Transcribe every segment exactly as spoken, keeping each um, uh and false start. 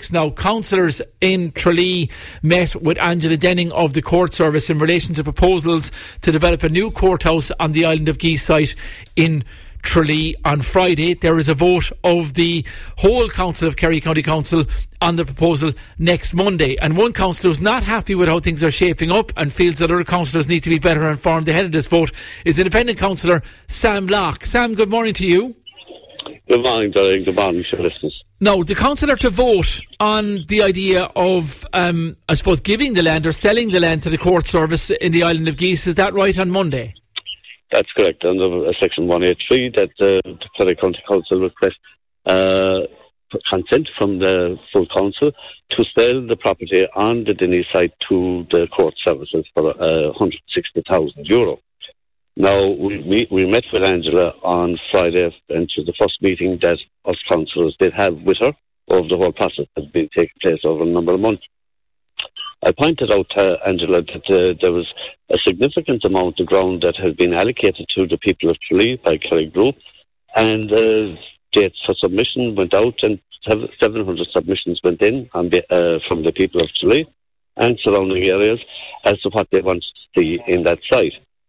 six now. Councillors in Tralee met with Angela Denning of the Court Service in relation to proposals to develop a new courthouse on the Island of Geese site in Tralee on Friday. There is a vote of the whole council of Kerry County Council on the proposal next Monday, and one councillor who's not happy with how things are shaping up and feels that other councillors need to be better informed ahead of this vote is independent councillor Sam Locke. Sam, good morning to you. Good morning, Darren. Good morning to your listeners. Now, the council are to vote on the idea of, um, I suppose, giving the land or selling the land to the Court Service in the Island of Geese. Is that right, on Monday? That's correct. Under Section one eighty-three, that uh, the Kerry County Council request uh, consent from the full council to sell the property on the Denny site to the Court Services for uh, one hundred sixty thousand euro. Now, we, we we met with Angela on Friday, and it was the first meeting that us councillors did have with her over the whole process that has been taking place over a number of months. I pointed out to Angela that uh, there was a significant amount of ground that has been allocated to the people of Tralee by Kerry Group, and uh, dates for submission went out, and seven hundred submissions went in on the, uh, from the people of Tralee and surrounding areas as to what they want to see in that site.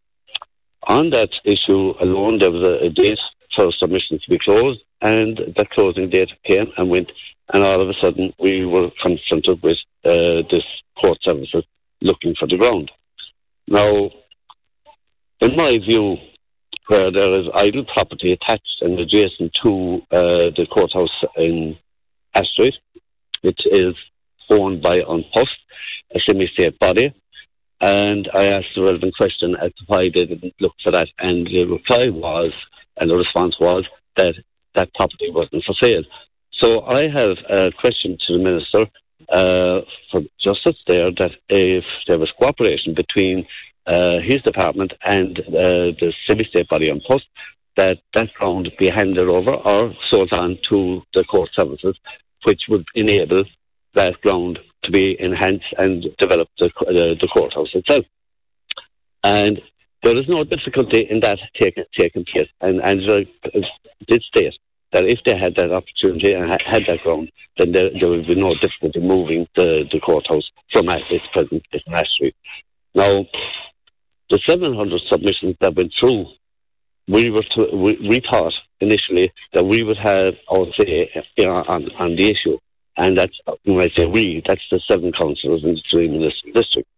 On that issue alone, there was a, a date for submissions to be closed, and that closing date came and went, and all of a sudden we were confronted with uh, this Court Services looking for the ground. Now, in my view, where there is idle property attached and adjacent to uh, the courthouse in Ash Street, it is owned by An Post, a semi-state body, and I asked the relevant question as to why they didn't look for that, and the reply was, and the response was, that that property wasn't for sale. So I have a question to the Minister uh, for Justice there, that if there was cooperation between uh, his department and uh, the semi-state body An Post, that that ground be handed over or sold on to the Court Services, which would enable that ground to be enhanced and develop the, uh, the courthouse itself. And there is no difficulty in that taking, taking place. And Angela did state that if they had that opportunity and had that ground, then there, there would be no difficulty moving the, the courthouse from its present in Ash Street. Now, the seven hundred submissions that went through, we were to, we, we thought initially that we would have our say you know, on, on the issue. And that's, when I say we, that's the seven councillors in the Tralee Municipal District.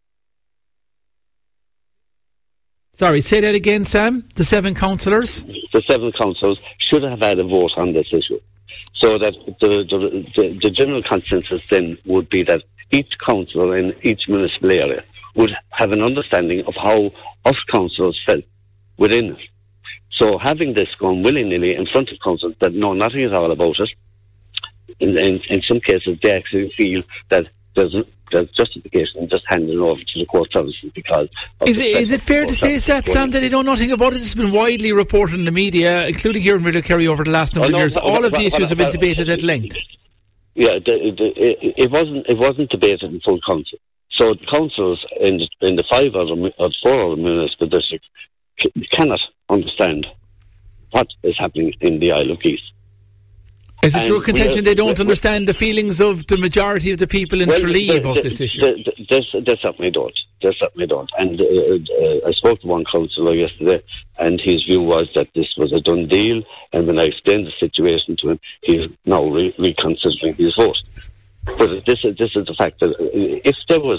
Sorry, say that again, Sam. The seven councillors? The seven councillors should have had a vote on this issue. So that the, the, the, the general consensus then would be that each councillor in each municipal area would have an understanding of how us councillors felt within it. So having this gone willy-nilly in front of councillors that know nothing at all about it, in, in, in some cases they actually feel that there's, there's justification in just handing it over to the Court Services because... Is it, is it fair to say, that, Sam, that they know nothing about it? It's been widely reported in the media, including here in Middle Kerry over the last number oh, no, of years. All but, of the but, issues but, have been debated at length. Yeah, the, the, it, it wasn't it wasn't debated in full council. So the councillors in the, in the five other, or four other municipal districts c- cannot understand what is happening in the Isle of Geese. Is it your contention they don't understand the feelings of the majority of the people in well, Tralee the, about the, this issue? The, the, they, they certainly don't. They certainly don't. And uh, uh, I spoke to one councillor yesterday, and his view was that this was a done deal. And when I explained the situation to him, he's now re- reconsidering his vote. But this is this is the fact that if there was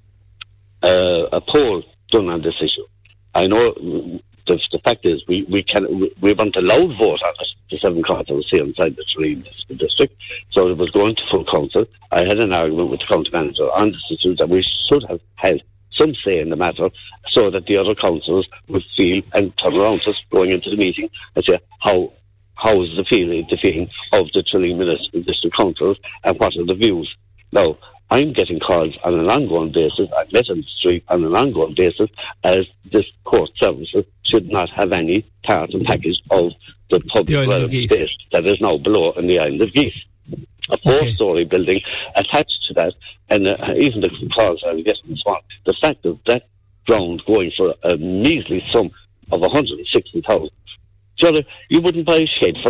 uh, a poll done on this issue, I know. The, the fact is, we we can we, we want a loud vote on it. The seven councils here inside the Tralee Municipal District, so it was going to full council. I had an argument with the county manager on this issue that we should have had some say in the matter, so that the other councils would feel and turn around to us going into the meeting and say how how is the feeling the feeling of the Tralee Municipal District councils and what are the views. Now, I'm getting calls on an ongoing basis. I've met on the street on an ongoing basis as this Court Services should not have any part and package of the public relevant space that is now below in the Island of Geese. A four-storey okay. building attached to that, and uh, even the calls I'm getting this morning, the fact of that ground going for a measly sum of one hundred sixty thousand dollars, you wouldn't buy a shed for that.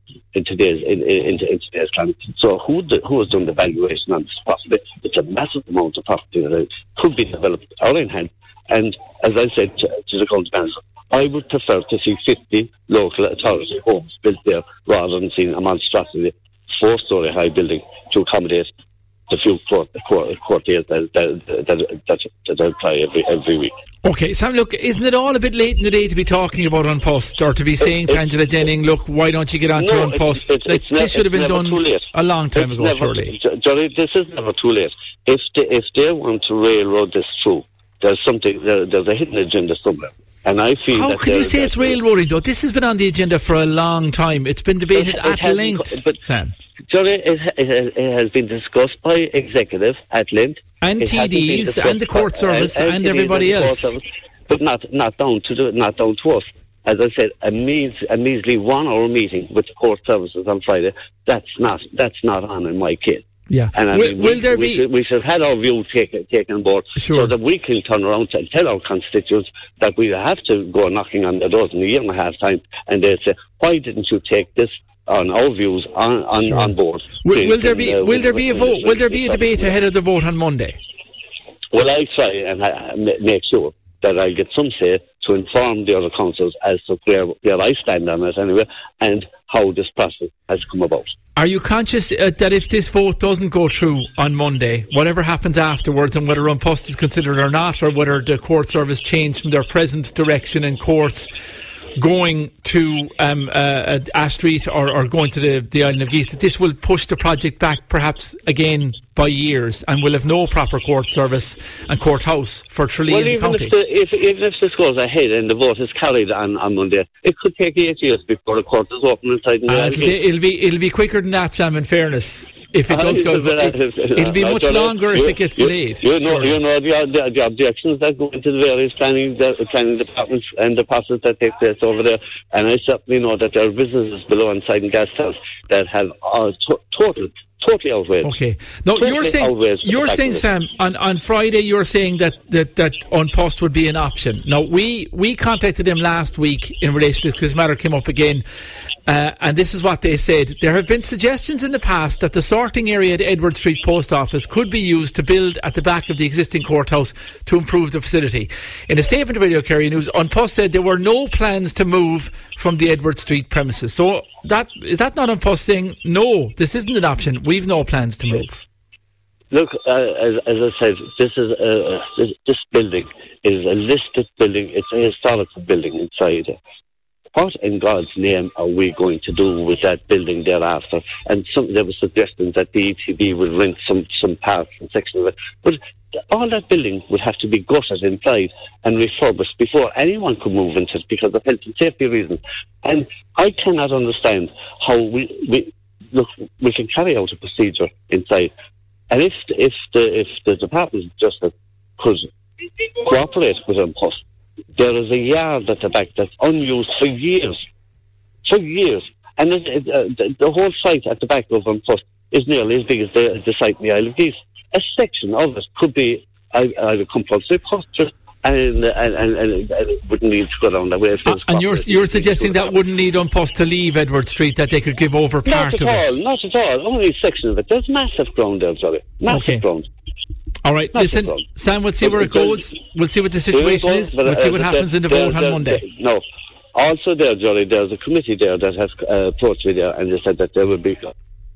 in today's in, in, in today's climate. So who the, who has done the valuation on this property? It's a massive amount of property that could be developed out in hand. And as I said to, to the county manager, I would prefer to see fifty local authority homes built there rather than seeing a monstrosity four-storey high building to accommodate the few court, court, court days that, that, that, that, that I apply every, every week. OK, Sam, look, isn't it all a bit late in the day to be talking about An Post or to be saying it, to Angela Denning, look, why don't you get on no, to An Post? It's, it's, like, it's this ne- should have been done a long time it's ago, never, surely. Jerry, this is never too late. If they, if they want to railroad this through, there's something, there, there's a hidden agenda somewhere. And I feel How that can you say it's railroading, though? This has been on the agenda for a long time. It's been debated it, it at length, but, Sam. Jerry, it, it, it has been discussed by executive at length. And T Ds and the court service and, and, and everybody and else. Service, but not, not, down to the, not down to us. As I said, a, means, a measly one-hour meeting with the court services on Friday, that's not, that's not on in my case. Yeah. And I will, mean, will we, there we, be... we should have our view taken, taken on board sure. so that we can turn around and tell our constituents that we have to go knocking on their doors in a year and a half time, and they say, why didn't you take this on our views on, on, sure. on board? Will, will there be uh, will there be a vote? Will there be a debate ahead of the vote on Monday? Well, I try and I make sure that I get some say to inform the other councils as to where, where I stand on it anyway, and how this process has come about. Are you conscious uh, that if this vote doesn't go through on Monday, whatever happens afterwards, and whether An Post is considered or not, or whether the court service changed from their present direction in courts going to um, uh, Ash Street or, or going to the, the Island of Geese, that this will push the project back perhaps again by years and will have no proper court service and courthouse for Tralee well, and the even county? If the, if, even if this goes ahead and the vote is carried on, on Monday, it could take eight years before the court is open inside the uh, it'll, it'll be it'll be quicker than that, Sam, in fairness. If it does go, it, it'll be much longer if it gets delayed. You know, you know the, the, the objections that go into the various planning, the planning departments and the process that take place over there. And I certainly know that there are businesses below inside in Gastown that have uh, to- total, totally outweighed. Okay. Now totally you're saying, you're saying, Sam, on, on Friday you're saying that, that, that An Post would be an option. Now we we contacted them last week in relation to this because this matter came up again. Uh, and this is what they said. There have been suggestions in the past that the sorting area at Edward Street Post Office could be used to build at the back of the existing courthouse to improve the facility. In a statement to Radio Kerry News, An Post said there were no plans to move from the Edward Street premises. So that is that not An Post saying, no, this isn't an option, we've no plans to move? Look, uh, as, as I said, this is uh, this, this building is a listed building. It's a historical building inside it. What in God's name are we going to do with that building thereafter? And some, there were suggestions that the E T B would rent some, some parts and sections of it. But all that building would have to be gutted inside and refurbished before anyone could move into it because of health and safety reasons. And I cannot understand how we, we look, we can carry out a procedure inside. And if, if, the, if the Department of Justice could cooperate with An Post, there is a yard at the back that's unused for years. For years. And it, it, uh, the, the whole site at the back of An Post is nearly as big as the, the site in the Isle of Geese. A section of it could be either compulsory cost and, and, and, and, and it wouldn't need to go down that way. Uh, and you're, you're suggesting that wouldn't need An Post to leave Edward Street, that they could give over part of all, it? Not at all. Only a section of it. There's massive ground there, sorry. Massive okay. ground. All right, Not listen, Sam, we'll see where it goes. We'll see what the situation go, is. We'll see what happens in the vote on Monday. No. Also there, Johnny, there's a committee there that has uh, approached me there, and they said that there will be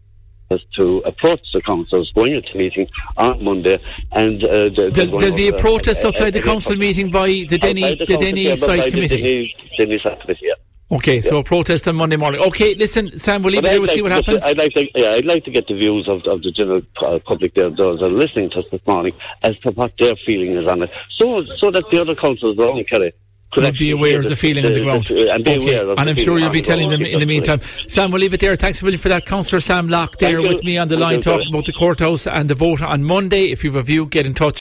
to approach the councils going into meeting on Monday. And uh, There'll, there'll be a protest uh, outside uh, the council uh, meeting by the Denny, the, the Denny side committee. The Denny side committee, yeah. Okay, yeah. So a protest on Monday morning. Okay, listen, Sam, we'll leave it here. We'll like, see what happens. I'd like to, yeah, I'd like to get the views of, of the general uh, public there, those are listening to us this morning, as to what their feeling is on it, so so that the other councils around Kerry could You'll be aware of the, the feeling the, on the ground. The, and be okay. aware of and I'm sure you'll be telling them in the meantime. Right. Sam, we'll leave it there. Thanks a million for that. Councillor Sam Locke there with me on the line talking about the courthouse and the vote on Monday. If you have a view, get in touch.